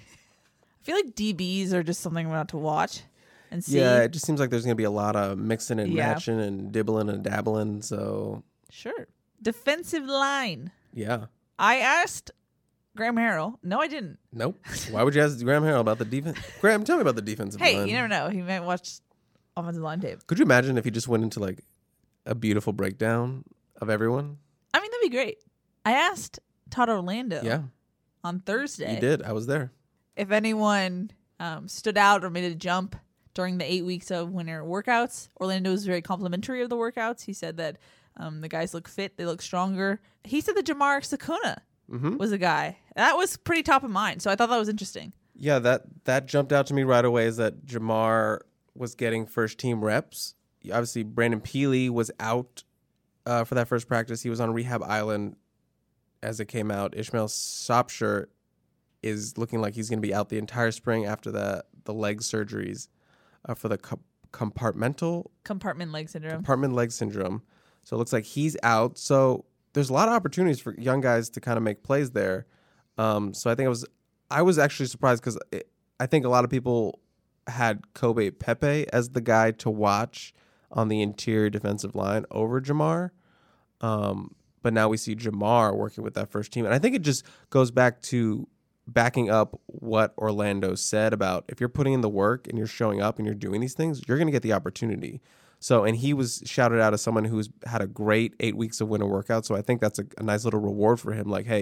I feel like D Bs are just something we're not to watch and see. Yeah, it just seems like there's going to be a lot of mixing and Yeah. matching and dibbling and dabbling. So, Sure. Defensive line. yeah. I asked Graham Harrell. No, I didn't. Nope. Why would you ask Graham Harrell about the defense? Graham, tell me about the defensive Hey, line. you never know. He might watch offensive line tape. Could you imagine if he just went into like a beautiful breakdown of everyone? I mean, that'd be great. I asked Todd Orlando Yeah, on Thursday you did. I was there. if anyone um, stood out or made a jump during the eight weeks of winter workouts. Orlando was very complimentary of the workouts. He said that um, the guys look fit, they look stronger. He said that Jamar Sakuna Mm-hmm. was a guy. That was pretty top of mind, so I thought that was interesting. Yeah, that that jumped out to me right away is that Jamar was getting first team reps. Obviously, Brandon Peely was out uh, for that first practice. He was on rehab island as it came out. Ishmael Sopsher is looking like he's going to be out the entire spring after the the leg surgeries uh, for the co- compartmental Compartment leg syndrome. compartment leg syndrome. So it looks like he's out. So there's a lot of opportunities for young guys to kind of make plays there. Um, so I think I was I was actually surprised because I think a lot of people had Kobe Pepe as the guy to watch on the interior defensive line over Jamar. Um, but now we see Jamar working with that first team. And I think it just goes back to backing up what Orlando said about if you're putting in the work and you're showing up and you're doing these things, you're going to get the opportunity. So, and he was shouted out as someone who's had a great eight weeks of winter workout. So I think that's a, a nice little reward for him. Like, hey,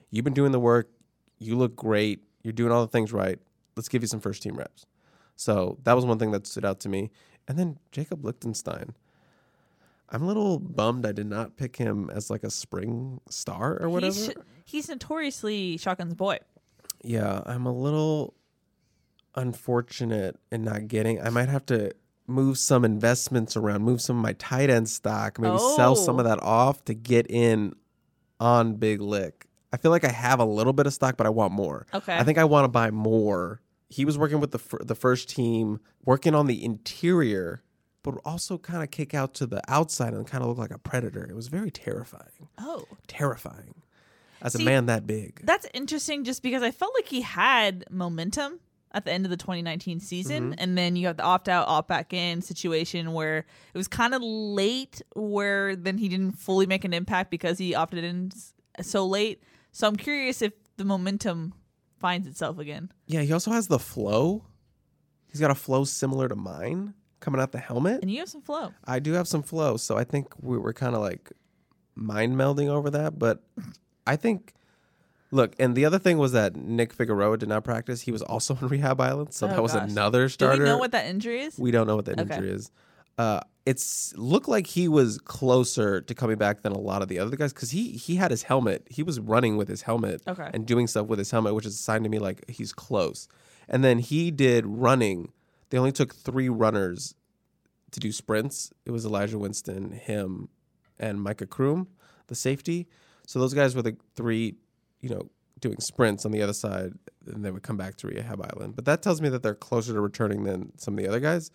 you've been doing the work. You look great. You're doing all the things right. Let's give you some first team reps. So that was one thing that stood out to me. And then Jacob Lichtenstein. I'm a little bummed I did not pick him as like a spring star or whatever. He's, he's notoriously Shotgun's boy. Yeah, I'm a little unfortunate in not getting. I might have to move some investments around, move some of my tight end stock, maybe Oh. sell some of that off to get in on Big Lick. I feel like I have a little bit of stock, but I want more. Okay. I think I want to buy more. He was working with the fir- the first team, working on the interior, but also kind of kick out to the outside and kind of look like a predator. It was very terrifying. Oh. Terrifying. As See, a man that big. That's interesting just because I felt like he had momentum at the end of the twenty nineteen season. Mm-hmm. And then you have the opt out, opt back in situation where it was kind of late, where then he didn't fully make an impact because he opted in s- so late. So I'm curious if the momentum finds itself again. Yeah, he also has the flow. He's got a flow similar to mine coming out the helmet. And you have some flow. I do have some flow, so I think we were kind of like mind melding over that. But I think, look, and the other thing was that Nick Figueroa did not practice. He was also on Rehab Island, so Oh, that was gosh. another Do starter. we know what that injury is? We don't know what that Okay. injury is. Uh, it's looked like he was closer to coming back than a lot of the other guys because he he had his helmet. He was running with his helmet Okay. and doing stuff with his helmet, which is a sign to me like he's close. And then he did running. They only took three runners to do sprints. It was Elijah Winston, him, and Micah Kroom, the safety. So those guys were the three, you know, doing sprints on the other side, and they would come back to Rehab Island. But that tells me that they're closer to returning than some of the other guys.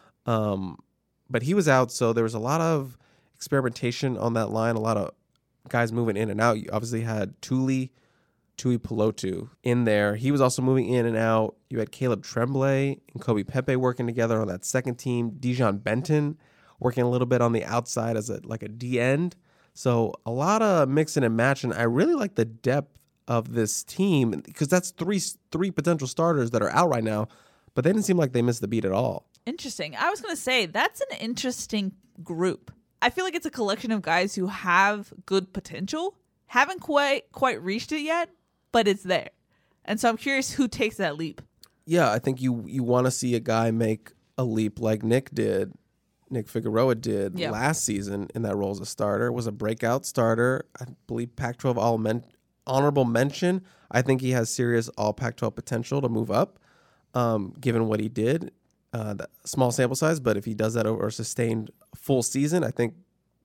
Um, but he was out, so there was a lot of experimentation on that line, a lot of guys moving in and out. You obviously had Tuli, Tui Pelotu in there. He was also moving in and out. You had Caleb Tremblay and Kobe Pepe working together on that second team. Dijon Benton working a little bit on the outside as a like a D end. So a lot of mixing and matching. I really like the depth of this team because that's three three potential starters that are out right now, but they didn't seem like they missed the beat at all. Interesting. I was going to say that's an interesting group. I feel like it's a collection of guys who have good potential, haven't quite quite reached it yet, but it's there. And so I'm curious who takes that leap. Yeah, I think you you want to see a guy make a leap like Nick did, Nick Figueroa did Yeah. last season in that role as a starter. Was a breakout starter. I believe Pac twelve all men, honorable mention. I think he has serious all Pac twelve potential to move up, um, given what he did. Uh, the small sample size, but if he does that over a sustained full season, I think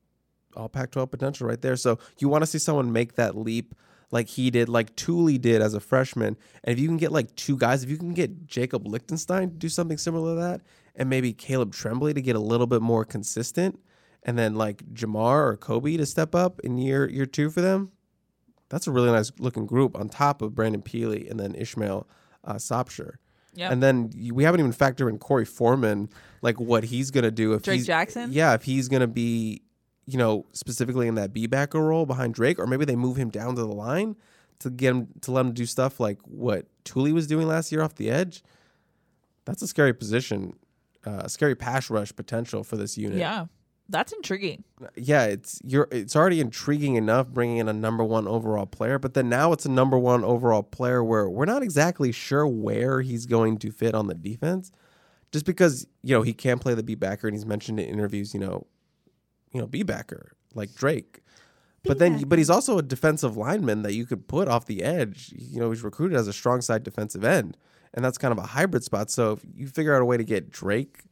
all Pac twelve potential right there. So you want to see someone make that leap like he did, like Tuli did as a freshman. And if you can get like two guys, if you can get Jacob Lichtenstein to do something similar to that, and maybe Caleb Tremblay to get a little bit more consistent, and then like Jamar or Kobe to step up in year year two for them, that's a really nice looking group on top of Brandon Peely and then Ishmael uh, Sopsher. Yep. And then you- we haven't even factored in Corey Foreman, like what he's going to do. If Drake he's, Jackson? Yeah, if he's going to be, you know, specifically in that B-backer role behind Drake, or maybe they move him down to the line to get him, to let him do stuff like what Tuli was doing last year off the edge. That's a scary position, uh, scary pass rush potential for this unit. Yeah. That's intriguing. Yeah, it's you're it's already intriguing enough bringing in a number one overall player, but then now it's a number one overall player where we're not exactly sure where he's going to fit on the defense, just because you know he can play the B backer and he's mentioned in interviews, you know, you know B backer like Drake, but then but he's also a defensive lineman that you could put off the edge. You know, he's recruited as a strong side defensive end, and that's kind of a hybrid spot. So if you figure out a way to get Drake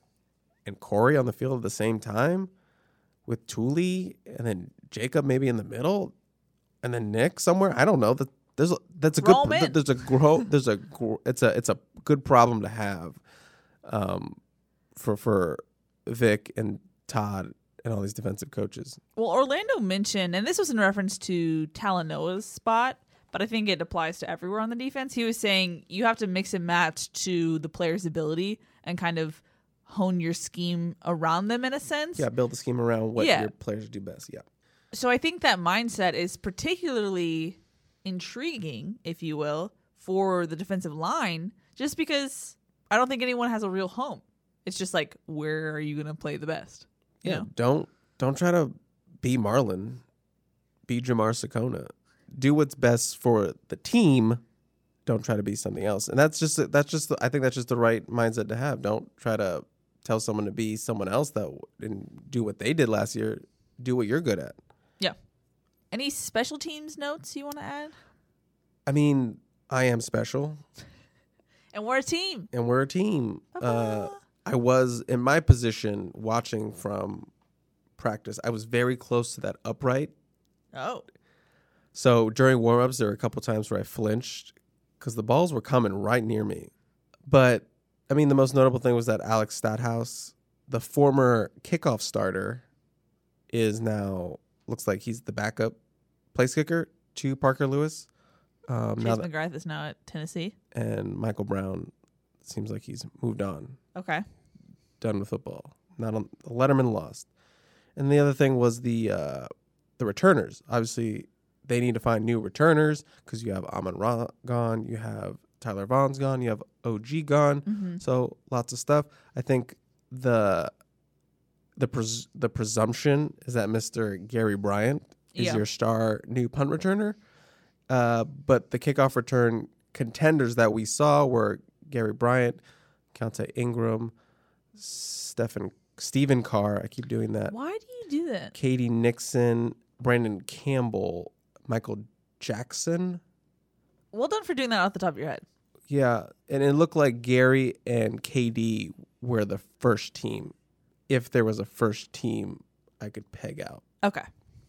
and Corey on the field at the same time with Tuli and then Jacob maybe in the middle and then Nick somewhere, I don't know. That there's a, that's a Roll good 'em in. there's a grow there's a gr- it's a it's a good problem to have um for for Vic and Todd and all these defensive coaches. Well, Orlando mentioned, and this was in reference to Talanoa's spot, but I think it applies to everywhere on the defense. He was saying you have to mix and match to the player's ability and kind of hone your scheme around them in a sense. Yeah, build the scheme around what Yeah. your players do best. Yeah. So I think that mindset is particularly intriguing, if you will, for the defensive line, just because I don't think anyone has a real home. It's just like, where are you going to play the best? You Yeah. know? Don't don't try to be Marlon. Be Jamar Sakona. do what's best for the team. Don't try to be something else. And that's just that's just I think that's just the right mindset to have. Don't try to tell someone to be someone else that and do what they did last year. Do what you're good at. Yeah. Any special teams notes you want to add? I mean, I am special. And we're a team. And we're a team. Uh, I was in my position watching from practice. I was very close to that upright. Oh. So during warm-ups, there were a couple times where I flinched because the balls were coming right near me. But, I mean, the most notable thing was that Alex Stathouse, the former kickoff starter, is now, looks like he's the backup place kicker to Parker Lewis. Um, Chase now that, McGrath is now at Tennessee. And Michael Brown seems like he's moved on. Okay. Done with football. Not on Letterman lost. And the other thing was the uh, the returners. Obviously, they need to find new returners because you have Amon Ra gone, you have Tyler Vaughn's gone, you have O G gone. Mm-hmm. So lots of stuff. I think the the pres- the presumption is that Mister Gary Bryant is Yeah. your star new punt returner. Uh, but the kickoff return contenders that we saw were Gary Bryant, Keontae Ingram, Stephen Stephen Carr. I keep doing that. Why do you do that? Katie Nixon, Brandon Campbell, Michael Jackson. Well done for doing that off the top of your head. Yeah, and it looked like Gary and K D were the first team. If there was a first team, I could peg out. Okay.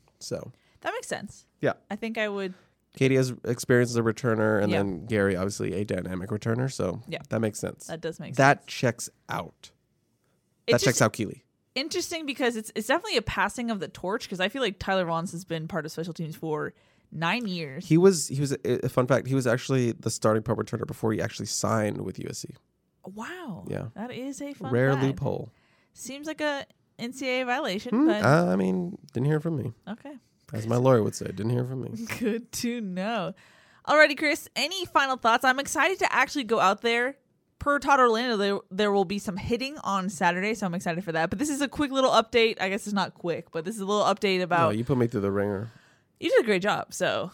So That makes sense. yeah, I think I would. Katie has experience as a returner, and Yeah. then Gary, obviously, a dynamic returner. So Yeah. that makes sense. That does make That sense. checks out. It's That just checks out Keely. interesting because it's it's definitely a passing of the torch because I feel like Tyler Vaughn's has been part of special teams for nine years. He was he was a, a fun fact. He was actually the starting punt returner before he actually signed with U S C. Wow. Yeah. That is a fun Rare fact. loophole. Seems like a N C double A violation, Hmm, but uh, I mean, didn't hear from me. okay. As my lawyer would say, didn't hear from me. Good to know. Alrighty, Chris, any final thoughts? I'm excited to actually go out there. Per Todd Orlando, there, there will be some hitting on Saturday, so I'm excited for that. But this is a quick little update. I guess it's not quick, but this is a little update about... No, you put me through the ringer. You did a great job, so...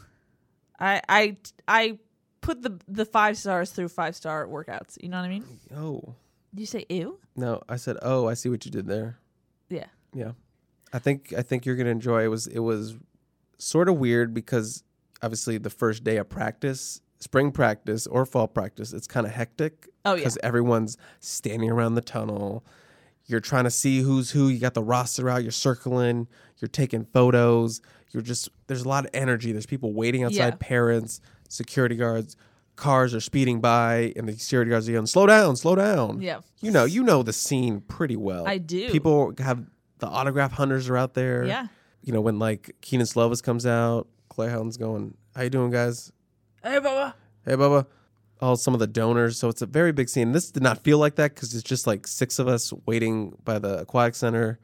I I I put the the five stars through five-star workouts. You know what I mean? Oh. Did you say ew? No, I said, oh, I see what you did there. Yeah. Yeah. I think I think you're gonna enjoy it. It was it was sort of weird because obviously the first day of practice, spring practice or fall practice, it's kind of hectic. Oh, yeah. Because everyone's standing around the tunnel. You're trying to see who's who. You got the roster out. You're circling. You're taking photos. You're just there's a lot of energy. There's people waiting outside. Yeah. Parents, security guards. Cars are speeding by, and the security guards are yelling, "Slow down, slow down!" Yeah. You know, you know the scene pretty well. I do. People have the autograph hunters are out there. Yeah. You know, when like Keenan Slovis comes out, Clay Helton's going, "How you doing, guys? Hey, Bubba. Hey, Bubba." All some of the donors. So it's a very big scene. This did not feel like that because it's just like six of us waiting by the aquatic center.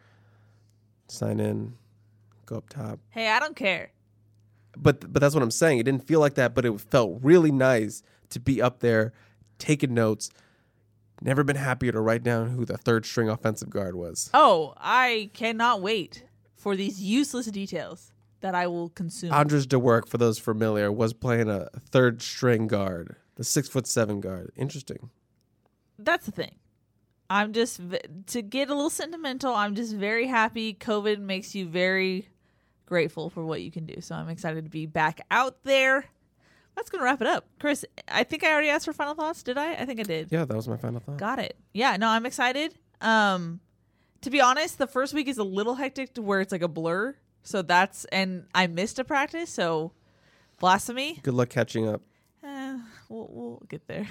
Sign in, go up top. Hey, I don't care. But but that's what I'm saying. It didn't feel like that, but it felt really nice to be up there taking notes. Never been happier to write down who the third string offensive guard was. Oh, I cannot wait for these useless details that I will consume. Andres DeWerk, for those familiar, was playing a third string guard, the six foot seven guard. Interesting. That's the thing. I'm just, v- to get a little sentimental, I'm just very happy. COVID makes you very grateful for what you can do. So I'm excited to be back out there. That's going to wrap it up. Chris, I think I already asked for final thoughts. Did I? I think I did. Yeah, that was my final thought. Got it. Yeah, no, I'm excited. Um, to be honest, the first week is a little hectic to where it's like a blur. So that's, and I missed a practice. So blasphemy. Good luck catching up. Eh, we'll, we'll get there.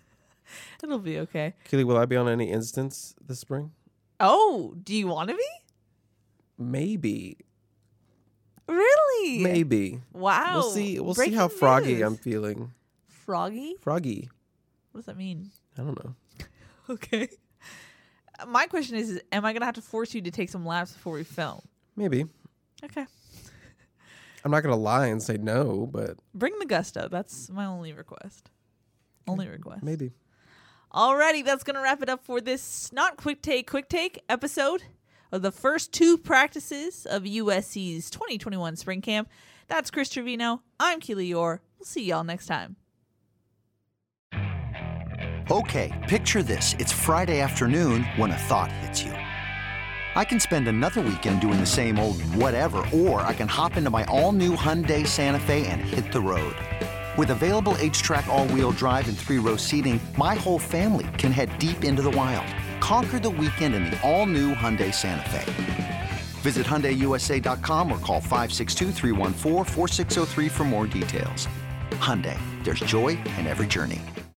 It'll be okay. Keely, will I be on any instance this spring? Oh, do you want to be? Maybe. Really? Maybe. Wow. We'll see. We'll see Breaking how froggy news. I'm feeling. Froggy? Froggy. What does that mean? I don't know. Okay. My question is, is am I going to have to force you to take some laps before we film? Maybe. Okay. I'm not gonna lie and say no, but Bring the gusto. That's my only request. Only request. maybe. Alrighty, that's going to wrap it up for this not quick take, quick take episode. of the first two practices of U S C's twenty twenty-one spring camp. That's Chris Trevino. I'm Keely Orr. We'll see y'all next time. Okay, picture this. It's Friday afternoon when a thought hits you. I can spend another weekend doing the same old whatever, or I can hop into my all-new Hyundai Santa Fe and hit the road. With available H-Track all-wheel drive and three-row seating, my whole family can head deep into the wild. Conquer the weekend in the all-new Hyundai Santa Fe. Visit Hyundai U S A dot com or call five six two, three one four, four six zero three for more details. Hyundai, there's joy in every journey.